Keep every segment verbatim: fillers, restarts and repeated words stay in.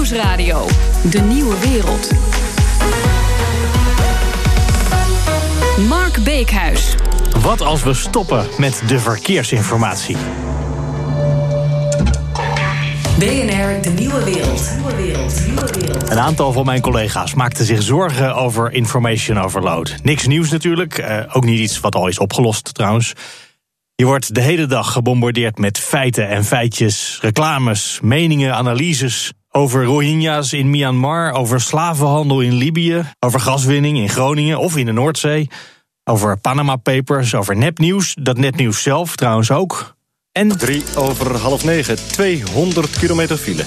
Nieuwsradio. De nieuwe wereld. Mark Beekhuis. Wat als we stoppen met de verkeersinformatie? B N R, de nieuwe wereld. Nieuwe wereld, nieuwe wereld. Een aantal van mijn collega's maakten zich zorgen over information overload. Niks nieuws natuurlijk, eh, ook niet iets wat al is opgelost trouwens. Je wordt de hele dag gebombardeerd met feiten en feitjes, reclames, meningen, analyses over Rohingya's in Myanmar, over slavenhandel in Libië, over gaswinning in Groningen of in de Noordzee, over Panama Papers, over nepnieuws, dat nepnieuws zelf trouwens ook. En Drie over half negen, tweehonderd kilometer file.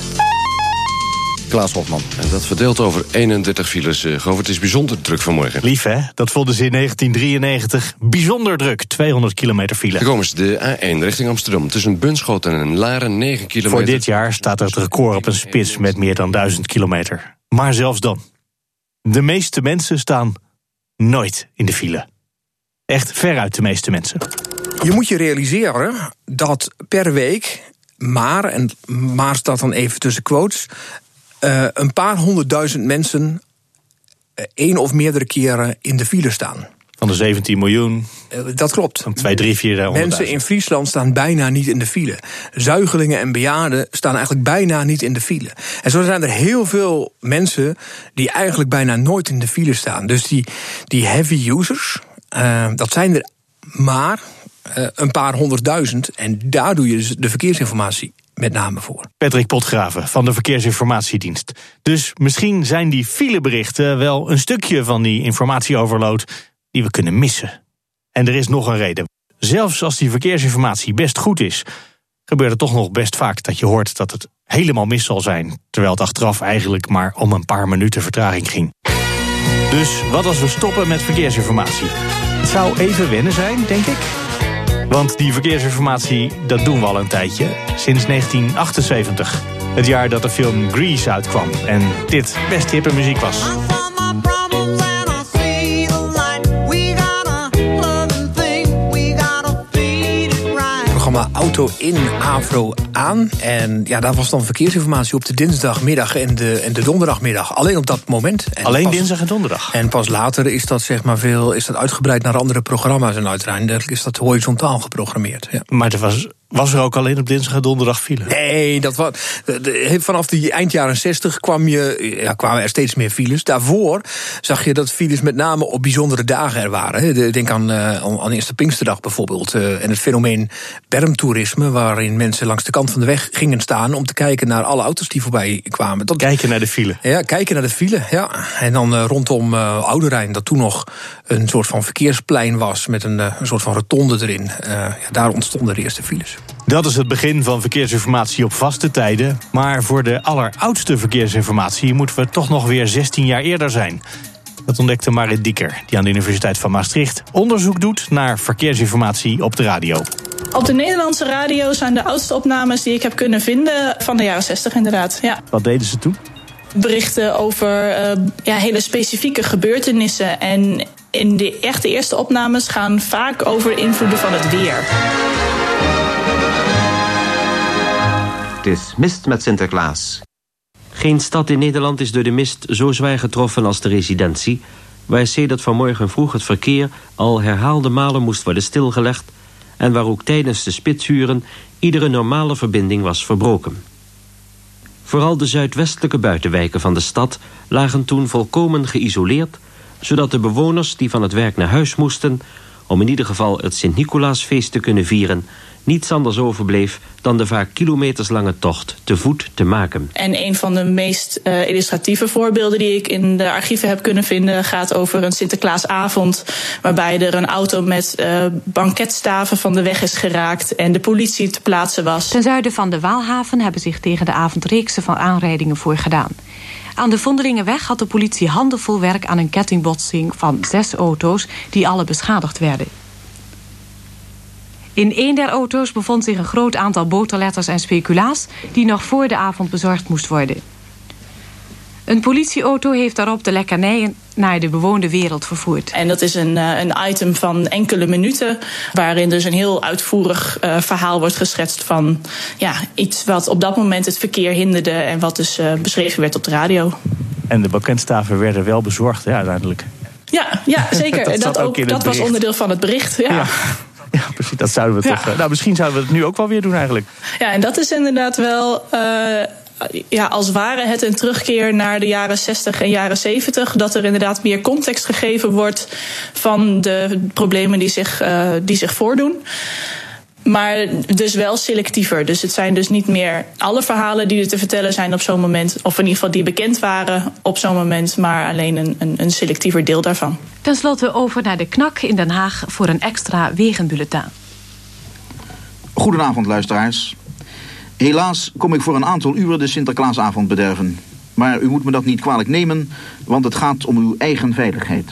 Klaas Hofman. En dat verdeelt over eenendertig files. Uh, Govert, het is bijzonder druk vanmorgen. Lief hè, dat vonden ze in negentien drieënnegentig. Bijzonder druk, tweehonderd kilometer file. Dan komen ze de A één richting Amsterdam. Tussen Bunschoten en Laren, negen kilometer. Voor dit jaar staat er het record op een spits met meer dan duizend kilometer. Maar zelfs dan. De meeste mensen staan nooit in de file. Echt veruit de meeste mensen. Je moet je realiseren dat per week maar, en maar staat dan even tussen quotes, Uh, een paar honderdduizend mensen uh, één of meerdere keren in de file staan. Van de zeventien miljoen. Uh, dat klopt. Van twee, drie, vier, Mensen in Friesland staan bijna niet in de file. Zuigelingen en bejaarden staan eigenlijk bijna niet in de file. En zo zijn er heel veel mensen die eigenlijk bijna nooit in de file staan. Dus die, die heavy users, uh, dat zijn er maar uh, een paar honderdduizend. En daar doe je dus de verkeersinformatie met name voor. Patrick Potgraven van de Verkeersinformatiedienst. Dus misschien zijn die fileberichten wel een stukje van die informatieoverload die we kunnen missen. En er is nog een reden. Zelfs als die verkeersinformatie best goed is, gebeurt het toch nog best vaak dat je hoort dat het helemaal mis zal zijn, terwijl het achteraf eigenlijk maar om een paar minuten vertraging ging. Dus wat als we stoppen met verkeersinformatie? Het zou even wennen zijn, denk ik. Want die verkeersinformatie, dat doen we al een tijdje. Sinds negentien achtenzeventig. Het jaar dat de film Grease uitkwam. En dit best hippe muziek was. Programma Auto in, Avro aan. En ja, daar was dan verkeersinformatie op de dinsdagmiddag en de, en de donderdagmiddag. Alleen op dat moment. En Alleen pas, dinsdag en donderdag. En pas later is dat, zeg maar, veel, is dat uitgebreid naar andere programma's. En uiteindelijk is dat horizontaal geprogrammeerd. Ja. Maar er was, was er ook alleen op dinsdag en donderdag file? Nee, dat was, vanaf de eind jaren zestig kwam je, ja, kwamen er steeds meer files. Daarvoor zag je dat files met name op bijzondere dagen er waren. Denk aan, aan Eerste Pinksterdag bijvoorbeeld. En het fenomeen bermtoerisme, waarin mensen langs de kant van de weg gingen staan om te kijken naar alle auto's die voorbij kwamen. Dat, kijken naar de file. Ja, kijken naar de file, ja. En dan uh, rondom uh, Oude-Rijn, dat toen nog een soort van verkeersplein was met een, uh, een soort van rotonde erin. Uh, ja, daar ontstonden de eerste files. Dat is het begin van verkeersinformatie op vaste tijden. Maar voor de alleroudste verkeersinformatie moeten we toch nog weer zestien jaar eerder zijn. Dat ontdekte Marit Dieker, die aan de Universiteit van Maastricht onderzoek doet naar verkeersinformatie op de radio. Op de Nederlandse radio zijn de oudste opnames die ik heb kunnen vinden van de jaren zestig inderdaad. Ja. Wat deden ze toen? Berichten over uh, ja, hele specifieke gebeurtenissen. En in de echte eerste opnames gaan vaak over invloeden van het weer. Het is mist met Sinterklaas. Geen stad in Nederland is door de mist zo zwaar getroffen als de residentie, waar sedert vanmorgen vroeg het verkeer al herhaalde malen moest worden stilgelegd en waar ook tijdens de spitsuren iedere normale verbinding was verbroken. Vooral de zuidwestelijke buitenwijken van de stad lagen toen volkomen geïsoleerd, zodat de bewoners die van het werk naar huis moesten, om in ieder geval het Sint-Nicolaasfeest te kunnen vieren, niets anders overbleef dan de vaak kilometerslange tocht te voet te maken. En een van de meest uh, illustratieve voorbeelden die ik in de archieven heb kunnen vinden gaat over een Sinterklaasavond, waarbij er een auto met uh, banketstaven van de weg is geraakt en de politie te plaatsen was. Ten zuiden van de Waalhaven hebben zich tegen de avond reeksen van aanrijdingen voorgedaan. Aan de Vondelingenweg had de politie handenvol werk aan een kettingbotsing van zes auto's die alle beschadigd werden. In een der auto's bevond zich een groot aantal boterletters en speculaas die nog voor de avond bezorgd moest worden. Een politieauto heeft daarop de lekkernijen naar de bewoonde wereld vervoert. En dat is een, een item van enkele minuten, waarin dus een heel uitvoerig uh, verhaal wordt geschetst van ja, iets wat op dat moment het verkeer hinderde en wat dus uh, beschreven werd op de radio. En de banketstaven werden wel bezorgd, ja, uiteindelijk. Ja, ja zeker. dat dat ook, dat was onderdeel van het bericht. Ja, ja. ja precies. Dat zouden we ja. toch. Nou, misschien zouden we het nu ook wel weer doen eigenlijk. Ja, en dat is inderdaad wel. Uh, Ja, als ware het een terugkeer naar de jaren zestig en jaren zeventig. Dat er inderdaad meer context gegeven wordt van de problemen die zich, uh, die zich voordoen. Maar dus wel selectiever. Dus het zijn dus niet meer alle verhalen die er te vertellen zijn op zo'n moment. Of in ieder geval die bekend waren op zo'n moment. Maar alleen een, een, een selectiever deel daarvan. Ten slotte over naar de Knak in Den Haag voor een extra wegenbulletin. Goedenavond luisteraars. Helaas kom ik voor een aantal uren de Sinterklaasavond bederven. Maar u moet me dat niet kwalijk nemen, want het gaat om uw eigen veiligheid.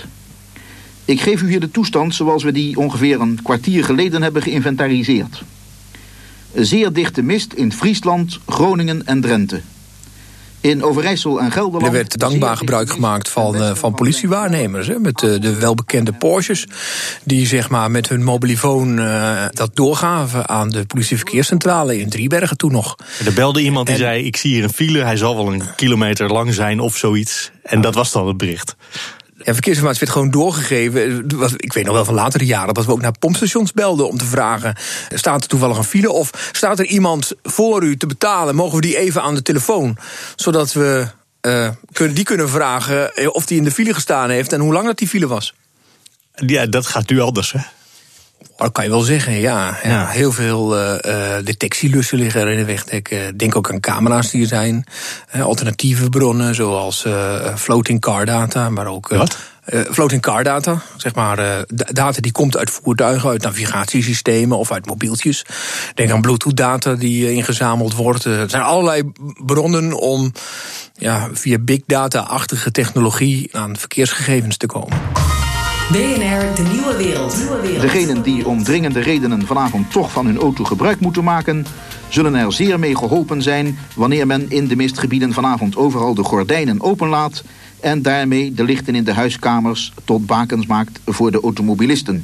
Ik geef u hier de toestand zoals we die ongeveer een kwartier geleden hebben geïnventariseerd. Zeer dichte mist in Friesland, Groningen en Drenthe. In Overijssel en Gelderland... Er werd dankbaar gebruik gemaakt van, uh, van politiewaarnemers. Hè, met uh, de welbekende Porsches. Die zeg maar met hun mobielefoon uh, dat doorgaven aan de politieverkeerscentrale in Driebergen toen nog. Er belde iemand die en, zei, ik zie hier een file. Hij zal wel een kilometer lang zijn of zoiets. En dat was dan het bericht. Ja, verkeersinformatie werd gewoon doorgegeven. Ik weet nog wel van latere jaren dat we ook naar pompstations belden om te vragen, staat er toevallig een file of staat er iemand voor u te betalen? Mogen we die even aan de telefoon? Zodat we uh, die kunnen vragen of die in de file gestaan heeft en hoe lang dat die file was. Ja, dat gaat nu anders, hè? Dat kan je wel zeggen, ja. ja, ja. Heel veel uh, detectielussen liggen er in de weg. Ik uh, denk ook aan camera's die er zijn. Uh, alternatieve bronnen, zoals uh, floating car data. Maar ook uh, Wat? Uh, floating car data, zeg maar uh, data die komt uit voertuigen, uit navigatiesystemen of uit mobieltjes. Denk aan Bluetooth data die uh, ingezameld wordt. Uh, er zijn allerlei bronnen om ja, via big data-achtige technologie aan verkeersgegevens te komen. B N R, de nieuwe wereld. nieuwe wereld. Degenen die om dringende redenen vanavond toch van hun auto gebruik moeten maken, zullen er zeer mee geholpen zijn wanneer men in de mistgebieden vanavond overal de gordijnen openlaat en daarmee de lichten in de huiskamers tot bakens maakt voor de automobilisten.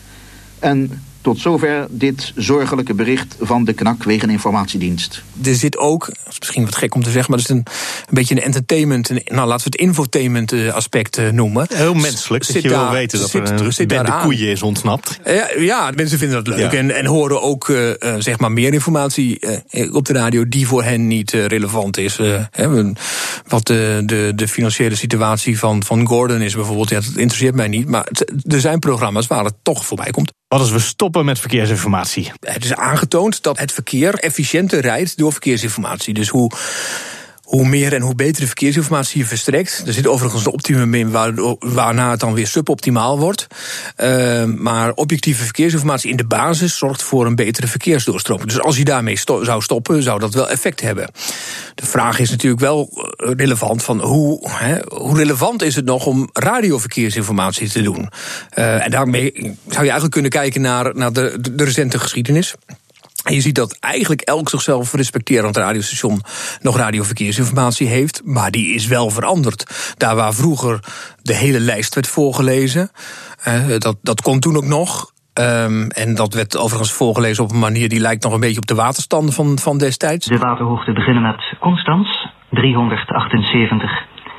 En tot zover dit zorgelijke bericht van de Knak Wegeninformatiedienst. Er zit ook, dat is misschien wat gek om te zeggen, maar dat is een, een beetje een entertainment, een, nou laten we het infotainment aspect uh, noemen. Heel menselijk, dat je daar, wil weten dat zit, er een zit bende koeien is ontsnapt. Ja, ja, mensen vinden dat leuk ja. en, en horen ook uh, zeg maar meer informatie uh, op de radio die voor hen niet uh, relevant is. Uh, hè, wat de, de, de financiële situatie van, van Gordon is bijvoorbeeld, ja, dat interesseert mij niet, maar het, er zijn programma's waar het toch voorbij komt. Wat als we stoppen met verkeersinformatie? Het is aangetoond dat het verkeer efficiënter rijdt door verkeersinformatie. Dus hoe, hoe meer en hoe beter de verkeersinformatie je verstrekt. Er zit overigens een optimum in waarna het dan weer suboptimaal wordt. Uh, maar objectieve verkeersinformatie in de basis zorgt voor een betere verkeersdoorstroming. Dus als je daarmee sto- zou stoppen, zou dat wel effect hebben. De vraag is natuurlijk wel relevant van hoe, hè, hoe relevant is het nog om radioverkeersinformatie te doen? Uh, en daarmee zou je eigenlijk kunnen kijken naar, naar de, de, de recente geschiedenis. En je ziet dat eigenlijk elk zichzelf respecterend radiostation nog radioverkeersinformatie heeft, maar die is wel veranderd. Daar waar vroeger de hele lijst werd voorgelezen, uh, dat, dat kon toen ook nog. Um, en dat werd overigens voorgelezen op een manier die lijkt nog een beetje op de waterstanden van, van destijds. De waterhoogte beginnen met Constans, driehonderdachtenzeventig,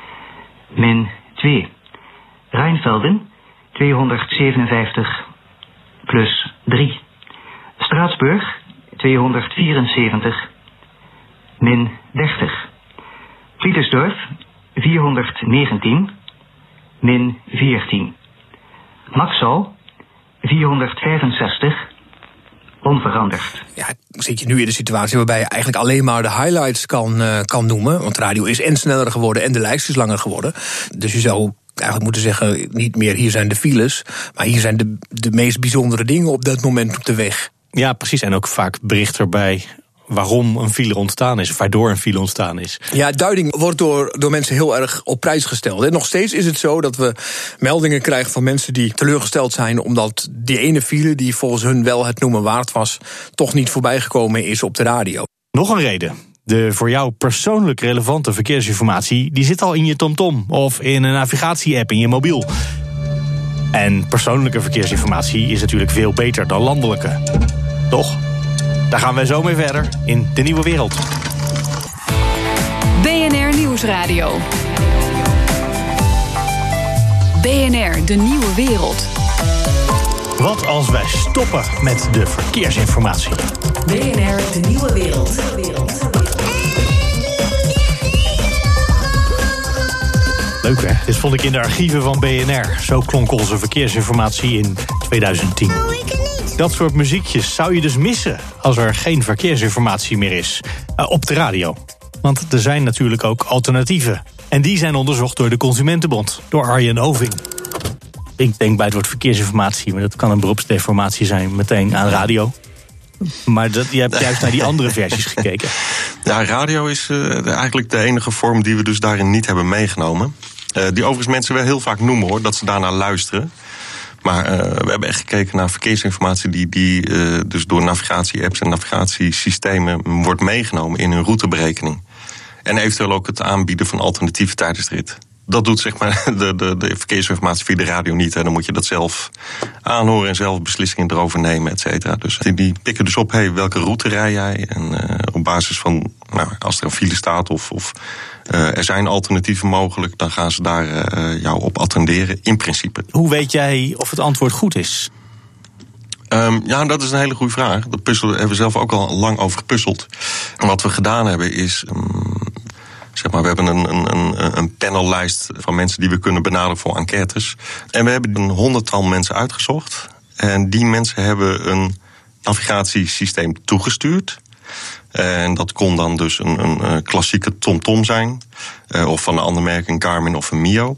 min twee. Rijnvelden, tweehonderdzevenenvijftig, plus drie. Straatsburg, tweehonderdvierenzeventig, min dertig. Pietersdorf, vierhonderdnegentien, min veertien. Naxau, vierhonderdvijfenzestig, onveranderd. Ja, zit je nu in de situatie waarbij je eigenlijk alleen maar de highlights kan, uh, kan noemen. Want de radio is en sneller geworden en de lijst is langer geworden. Dus je zou eigenlijk moeten zeggen, niet meer hier zijn de files, maar hier zijn de, de meest bijzondere dingen op dat moment op de weg. Ja, precies. En ook vaak bericht erbij waarom een file ontstaan is, of waardoor een file ontstaan is. Ja, duiding wordt door, door mensen heel erg op prijs gesteld. En nog steeds is het zo dat we meldingen krijgen van mensen die teleurgesteld zijn omdat die ene file die volgens hun wel het noemen waard was, toch niet voorbijgekomen is op de radio. Nog een reden. De voor jou persoonlijk relevante verkeersinformatie die zit al in je TomTom of in een navigatie-app in je mobiel. En persoonlijke verkeersinformatie is natuurlijk veel beter dan landelijke. Toch? Daar gaan wij zo mee verder in De Nieuwe Wereld. B N R Nieuwsradio. B N R De Nieuwe Wereld. Wat als wij stoppen met de verkeersinformatie? B N R De Nieuwe Wereld. Leuk hè? Dit vond ik in de archieven van B N R. Zo klonk onze verkeersinformatie in tweeduizend tien. Dat soort muziekjes zou je dus missen als er geen verkeersinformatie meer is. Uh, op de radio. Want er zijn natuurlijk ook alternatieven. En die zijn onderzocht door de Consumentenbond. Door Arjen Oving. Ik denk bij het woord verkeersinformatie, maar dat kan een beroepsdeformatie zijn, meteen aan radio. Maar dat, je hebt juist naar die andere versies gekeken. Ja, radio is uh, eigenlijk de enige vorm die we dus daarin niet hebben meegenomen. Uh, die overigens mensen wel heel vaak noemen hoor, dat ze daarnaar luisteren. Maar uh, we hebben echt gekeken naar verkeersinformatie die, die uh, dus door navigatie-apps en navigatiesystemen wordt meegenomen in hun routeberekening. En eventueel ook het aanbieden van alternatieven tijdens de rit. Dat doet zeg maar de, de, de verkeersinformatie via de radio niet. Hè. Dan moet je dat zelf aanhoren en zelf beslissingen erover nemen, et cetera. Dus die, die pikken dus op, hey, welke route rij jij? En uh, op basis van, nou, als er een file staat of, of uh, er zijn alternatieven mogelijk, dan gaan ze daar uh, jou op attenderen, in principe. Hoe weet jij of het antwoord goed is? Um, ja, dat is een hele goede vraag. Dat puzzel hebben we zelf ook al lang over gepuzzeld. En wat we gedaan hebben is, Um, Zeg maar, we hebben een, een, een panellijst van mensen die we kunnen benaderen voor enquêtes. En we hebben een honderdtal mensen uitgezocht. En die mensen hebben een navigatiesysteem toegestuurd. En dat kon dan dus een, een klassieke TomTom zijn. Uh, of van een ander merk, een Garmin of een Mio.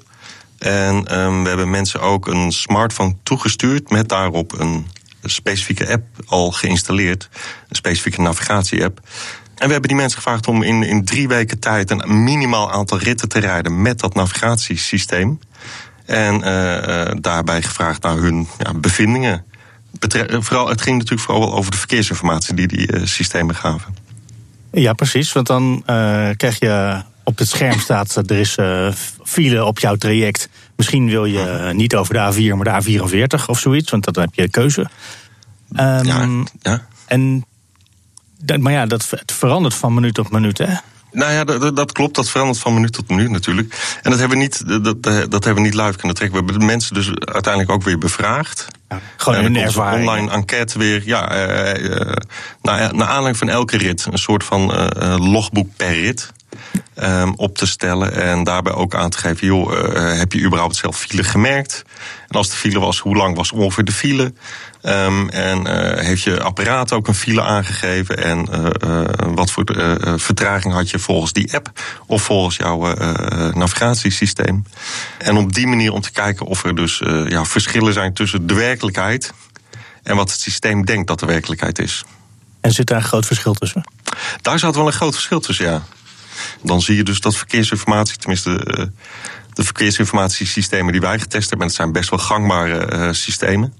En um, we hebben mensen ook een smartphone toegestuurd met daarop een specifieke app al geïnstalleerd. Een specifieke navigatie-app. En we hebben die mensen gevraagd om in, in drie weken tijd een minimaal aantal ritten te rijden met dat navigatiesysteem. En uh, uh, daarbij gevraagd naar hun ja, bevindingen. Betre- vooral, het ging natuurlijk vooral over de verkeersinformatie die die uh, systemen gaven. Ja, precies. Want dan uh, krijg je op het scherm staat, er is uh, file op jouw traject. Misschien wil je uh, niet over de A vier, maar de A vierenveertig of zoiets. Want dan heb je keuze. Um, ja, ja. En Maar ja, dat het verandert van minuut tot minuut, hè? Nou ja, dat, dat klopt. Dat verandert van minuut tot minuut natuurlijk. En dat hebben we niet, dat, dat hebben we niet live kunnen trekken. We hebben de mensen dus uiteindelijk ook weer bevraagd. Ja, gewoon een ervaring. Een online enquête weer. Ja, uh, uh, naar, naar aanleiding van elke rit. Een soort van uh, logboek per rit. Um, op te stellen en daarbij ook aan te geven, joh, uh, heb je überhaupt zelf file gemerkt? En als de file was, hoe lang was ongeveer de file? Um, en uh, heeft je apparaat ook een file aangegeven? En uh, uh, wat voor uh, vertraging had je volgens die app of volgens jouw uh, navigatiesysteem? En op die manier om te kijken of er dus uh, ja, verschillen zijn tussen de werkelijkheid en wat het systeem denkt dat de werkelijkheid is. En zit daar een groot verschil tussen? Daar zat wel een groot verschil tussen, ja. Dan zie je dus dat verkeersinformatie, tenminste uh, de verkeersinformatiesystemen die wij getest hebben, en het zijn best wel gangbare uh, systemen,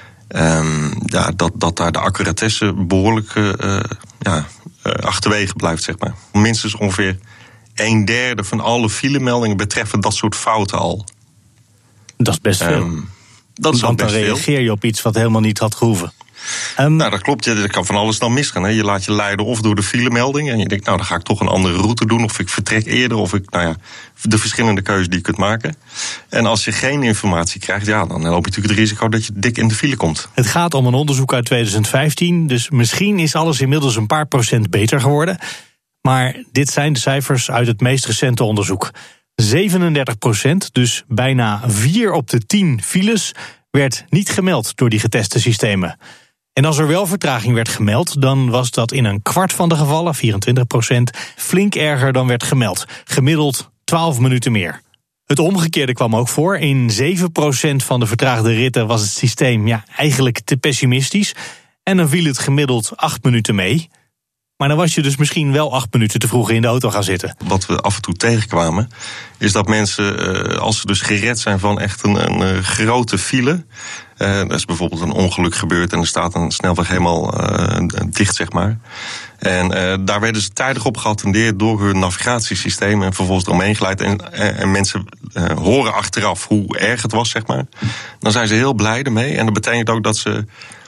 um, ja, dat, dat daar de accuratesse behoorlijk uh, ja, uh, achterwege blijft, zeg maar. Minstens ongeveer een derde van alle filemeldingen betreffen dat soort fouten al. Dat is best veel. Um, dat is Want dan best reageer veel. je op iets wat helemaal niet had gehoeven. Um, nou, dat klopt. Ja, er kan van alles dan misgaan. Hè. Je laat je leiden of door de filemelding en je denkt, nou, dan ga ik toch een andere route doen, of ik vertrek eerder, of ik, nou ja, de verschillende keuzes die je kunt maken. En als je geen informatie krijgt, ja, dan loop je natuurlijk het risico dat je dik in de file komt. Het gaat om een onderzoek uit tweeduizend vijftien, dus misschien is alles inmiddels een paar procent beter geworden. Maar dit zijn de cijfers uit het meest recente onderzoek. zevenendertig procent, dus bijna vier op de tien files, werd niet gemeld door die geteste systemen. En als er wel vertraging werd gemeld, dan was dat in een kwart van de gevallen, vierentwintig procent, flink erger dan werd gemeld. Gemiddeld twaalf minuten meer. Het omgekeerde kwam ook voor. In zeven procent van de vertraagde ritten was het systeem ja, eigenlijk te pessimistisch. En dan viel het gemiddeld acht minuten mee. Maar dan was je dus misschien wel acht minuten te vroeg in de auto gaan zitten. Wat we af en toe tegenkwamen, is dat mensen, als ze dus gered zijn van echt een, een grote file. Uh, er is bijvoorbeeld een ongeluk gebeurd en er staat een snelweg helemaal uh, dicht, zeg maar. En uh, daar werden ze tijdig op geattendeerd door hun navigatiesysteem en vervolgens eromheen geleid. En, en, en mensen uh, horen achteraf hoe erg het was, zeg maar. Dan zijn ze heel blij ermee. En dat betekent ook dat ze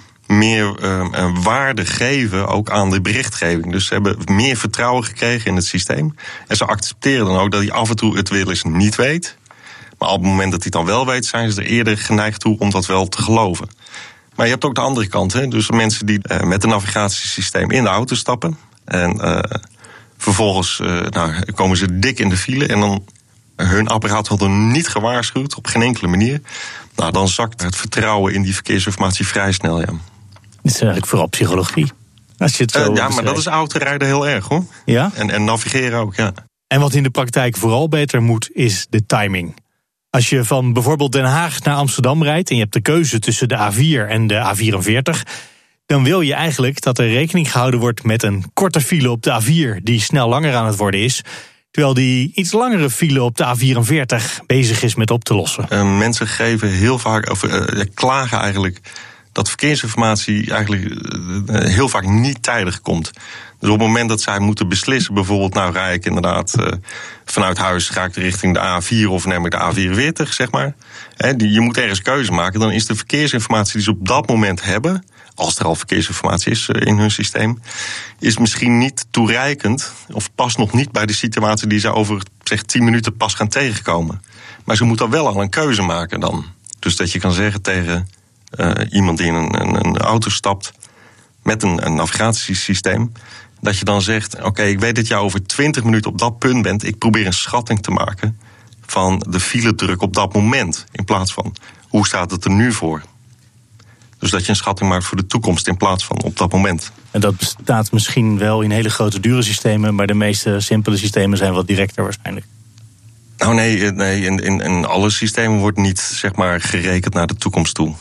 meer uh, waarde geven ook aan de berichtgeving. Dus ze hebben meer vertrouwen gekregen in het systeem. En ze accepteren dan ook dat hij af en toe het wel eens niet weet. Maar op het moment dat hij het dan wel weet, zijn ze er eerder geneigd toe om dat wel te geloven. Maar je hebt ook de andere kant. Hè? Dus mensen die uh, met een navigatiesysteem in de auto stappen. En uh, vervolgens uh, nou, komen ze dik in de file. En dan hun apparaat hadden niet gewaarschuwd op geen enkele manier. Nou, dan zakt het vertrouwen in die verkeersinformatie vrij snel, ja. Dit is eigenlijk vooral psychologie. Als je het zo uh, ja, beschrijft. maar dat is autorijden heel erg, hoor. Ja? En, en navigeren ook, ja. En wat in de praktijk vooral beter moet, is de timing. Als je van bijvoorbeeld Den Haag naar Amsterdam rijdt en je hebt de keuze tussen de A vier en de A vierenveertig... dan wil je eigenlijk dat er rekening gehouden wordt met een korte file op de A vier... die snel langer aan het worden is, terwijl die iets langere file op de A vierenveertig bezig is met op te lossen. Uh, mensen geven heel vaak, of uh, klagen eigenlijk dat verkeersinformatie eigenlijk uh, heel vaak niet tijdig komt. Dus op het moment dat zij moeten beslissen, bijvoorbeeld, nou rij ik inderdaad uh, vanuit huis, ga ik richting de A vier of neem ik de A vierenveertig, zeg maar. He, die, je moet ergens keuze maken, dan is de verkeersinformatie die ze op dat moment hebben, als er al verkeersinformatie is uh, in hun systeem, is misschien niet toereikend of past nog niet bij de situatie die ze over zeg tien minuten pas gaan tegenkomen. Maar ze moeten wel al een keuze maken dan. Dus dat je kan zeggen tegen uh, iemand die in een, een, een auto stapt met een, een navigatiesysteem, dat je dan zegt, oké, okay, ik weet dat jij over twintig minuten op dat punt bent. Ik probeer een schatting te maken van de filedruk op dat moment. In plaats van, hoe staat het er nu voor? Dus dat je een schatting maakt voor de toekomst in plaats van op dat moment. En dat bestaat misschien wel in hele grote dure systemen, maar de meeste simpele systemen zijn wat directer waarschijnlijk. Nou nee, nee in, in, in alle systemen wordt niet zeg maar gerekend naar de toekomst toe.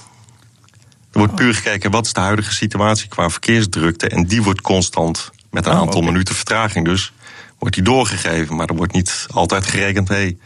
Er wordt puur gekeken, wat is de huidige situatie qua verkeersdrukte, en die wordt constant met een oh, aantal okay. minuten vertraging dus, wordt die doorgegeven. Maar er wordt niet altijd gerekend, hé, hey,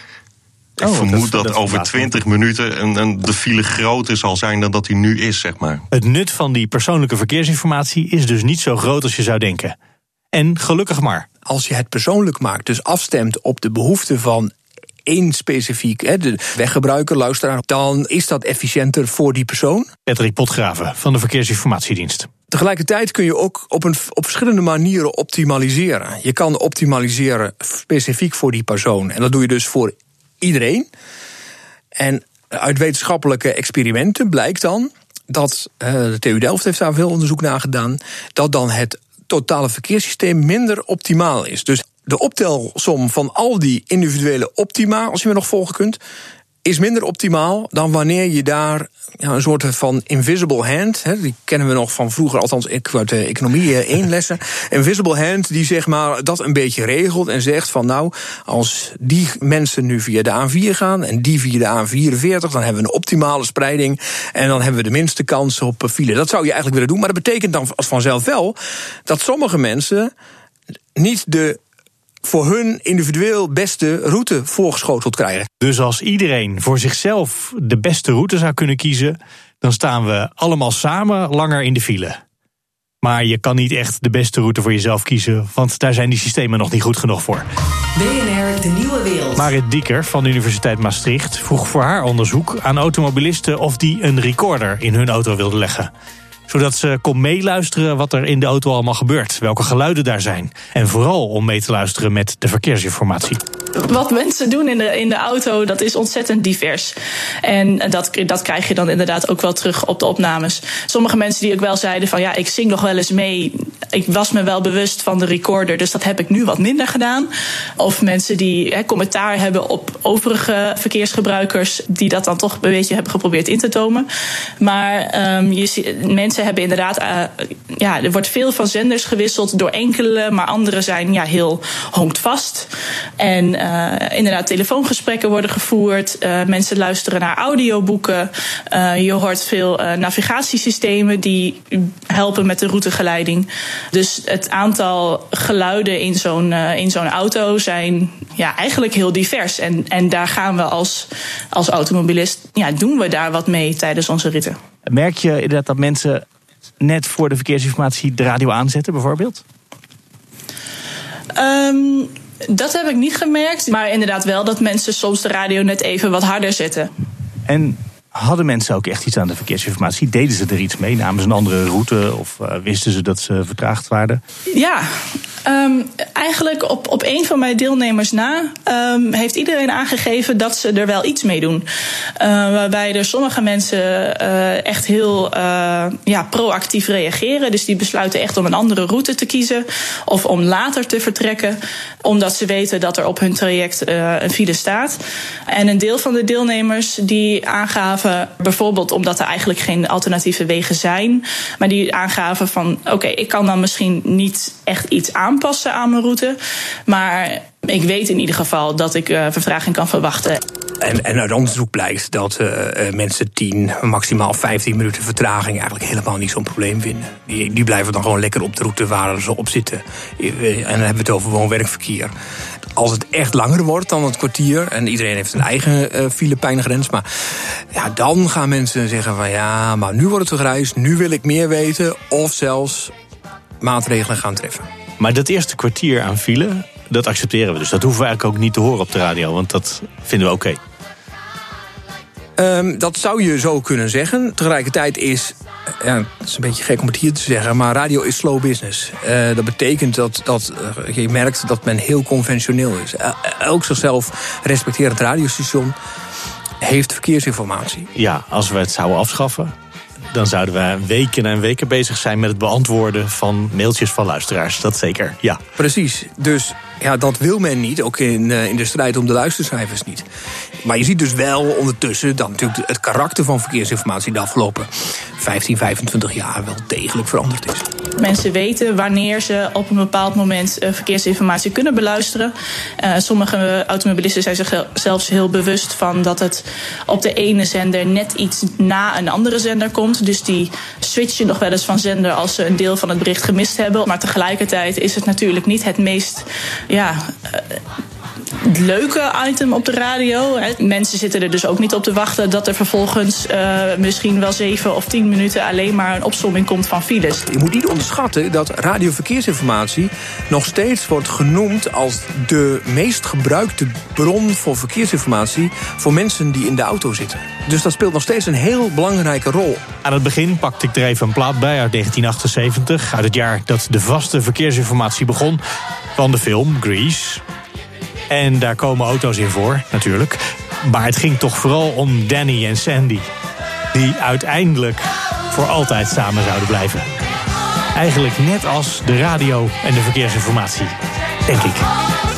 ik oh, vermoed dat, dat, dat over twintig minuten een, een, de file groter zal zijn dan dat die nu is, zeg maar. Het nut van die persoonlijke verkeersinformatie is dus niet zo groot als je zou denken. En gelukkig maar. Als je het persoonlijk maakt, dus afstemt op de behoeften van één specifiek, hè, de weggebruiker, luisteraar, dan is dat efficiënter voor die persoon. Patrick Potgraven van de Verkeersinformatiedienst. Tegelijkertijd kun je ook op, een, op verschillende manieren optimaliseren. Je kan optimaliseren specifiek voor die persoon. En dat doe je dus voor iedereen. En uit wetenschappelijke experimenten blijkt dan dat, uh, de T U Delft heeft daar veel onderzoek naar gedaan, dat dan het totale verkeerssysteem minder optimaal is. Dus de optelsom van al die individuele optima, als je me nog volgen kunt, is minder optimaal dan wanneer je daar ja, een soort van invisible hand, hè, die kennen we nog van vroeger, althans ik uit de economie één lessen, invisible hand die zeg maar dat een beetje regelt en zegt van nou, als die mensen nu via de A vier gaan en die via de A vierenveertig, dan hebben we een optimale spreiding en dan hebben we de minste kans op file. Dat zou je eigenlijk willen doen, maar dat betekent dan vanzelf wel dat sommige mensen niet de voor hun individueel beste route voorgeschoteld krijgen. Dus als iedereen voor zichzelf de beste route zou kunnen kiezen, dan staan we allemaal samen langer in de file. Maar je kan niet echt de beste route voor jezelf kiezen, want daar zijn die systemen nog niet goed genoeg voor. B N R, de nieuwe wereld. Marit Dieker van de Universiteit Maastricht vroeg voor haar onderzoek aan automobilisten of die een recorder in hun auto wilden leggen, zodat ze kon meeluisteren wat er in de auto allemaal gebeurt, welke geluiden daar zijn. En vooral om mee te luisteren met de verkeersinformatie. Wat mensen doen in de, in de auto, dat is ontzettend divers. En dat, dat krijg je dan inderdaad ook wel terug op de opnames. Sommige mensen die ook wel zeiden van ja, ik zing nog wel eens mee. Ik was me wel bewust van de recorder, dus dat heb ik nu wat minder gedaan. Of mensen die he, commentaar hebben op overige verkeersgebruikers, die dat dan toch een beetje hebben geprobeerd in te tomen. Maar um, je, mensen hebben inderdaad, uh, ja, er wordt veel van zenders gewisseld door enkele, maar andere zijn ja, heel honkvast. En Uh, inderdaad, telefoongesprekken worden gevoerd. Uh, mensen luisteren naar audioboeken. Uh, je hoort veel uh, navigatiesystemen die helpen met de routegeleiding. Dus het aantal geluiden in zo'n, uh, in zo'n auto zijn ja, eigenlijk heel divers. En, en daar gaan we als, als automobilist, ja, doen we daar wat mee tijdens onze ritten. Merk je inderdaad dat mensen net voor de verkeersinformatie de radio aanzetten, bijvoorbeeld? Um, dat heb ik niet gemerkt. Maar inderdaad wel dat mensen soms de radio net even wat harder zetten. En hadden mensen ook echt iets aan de verkeersinformatie? Deden ze er iets mee? Namen ze een andere route? Of uh, wisten ze dat ze vertraagd waren? Ja, um, eigenlijk op, op een van mijn deelnemers na um, heeft iedereen aangegeven dat ze er wel iets mee doen. Uh, waarbij er sommige mensen uh, echt heel uh, ja, proactief reageren. Dus die besluiten echt om een andere route te kiezen. Of om later te vertrekken. Omdat ze weten dat er op hun traject uh, een file staat. En een deel van de deelnemers die aangaven, bijvoorbeeld omdat er eigenlijk geen alternatieve wegen zijn, maar die aangaven van oké, okay, ik kan dan misschien niet echt iets aanpassen aan mijn route, maar ik weet in ieder geval dat ik uh, vertraging kan verwachten. En, en uit onderzoek blijkt dat uh, mensen tien, maximaal vijftien minuten vertraging eigenlijk helemaal niet zo'n probleem vinden. Die, die blijven dan gewoon lekker op de route waar ze op zitten. En dan hebben we het over woon-werkverkeer. Als het echt langer wordt dan het kwartier, en iedereen heeft een eigen uh, filepijngrens, maar ja, dan gaan mensen zeggen van ja, maar nu wordt het te grijs, nu wil ik meer weten, of zelfs maatregelen gaan treffen. Maar dat eerste kwartier aan file, dat accepteren we dus. Dat hoeven we eigenlijk ook niet te horen op de radio, want dat vinden we oké. Okay. Um, dat zou je zo kunnen zeggen. Tegelijkertijd is, ja, het is een beetje gek om het hier te zeggen, maar radio is slow business. Uh, dat betekent dat, dat uh, je merkt dat men heel conventioneel is. Uh, elk zichzelf respecterend radiostation heeft verkeersinformatie. Ja, als we het zouden afschaffen, dan zouden we weken en weken bezig zijn met het beantwoorden van mailtjes van luisteraars. Dat zeker, ja. Precies, dus ja, dat wil men niet, ook in, uh, in de strijd om de luistercijfers niet. Maar je ziet dus wel ondertussen dat natuurlijk het karakter van verkeersinformatie de afgelopen vijftien, vijfentwintig jaar wel degelijk veranderd is. Mensen weten wanneer ze op een bepaald moment uh, verkeersinformatie kunnen beluisteren. Uh, sommige automobilisten zijn zich zelfs heel bewust van dat het op de ene zender net iets na een andere zender komt. Dus die switchen nog wel eens van zender als ze een deel van het bericht gemist hebben. Maar tegelijkertijd is het natuurlijk niet het meest ja, uh, het leuke item op de radio. Mensen zitten er dus ook niet op te wachten dat er vervolgens uh, misschien wel zeven of tien minuten alleen maar een opsomming komt van files. Je moet niet onderschatten dat radioverkeersinformatie nog steeds wordt genoemd als de meest gebruikte bron voor verkeersinformatie voor mensen die in de auto zitten. Dus dat speelt nog steeds een heel belangrijke rol. Aan het begin pakte ik er even een plaat bij uit negentien achtenzeventig, uit het jaar dat de vaste verkeersinformatie begon, van de film Grease. En daar komen auto's in voor, natuurlijk. Maar het ging toch vooral om Danny en Sandy, die uiteindelijk voor altijd samen zouden blijven. Eigenlijk net als de radio en de verkeersinformatie, denk ik.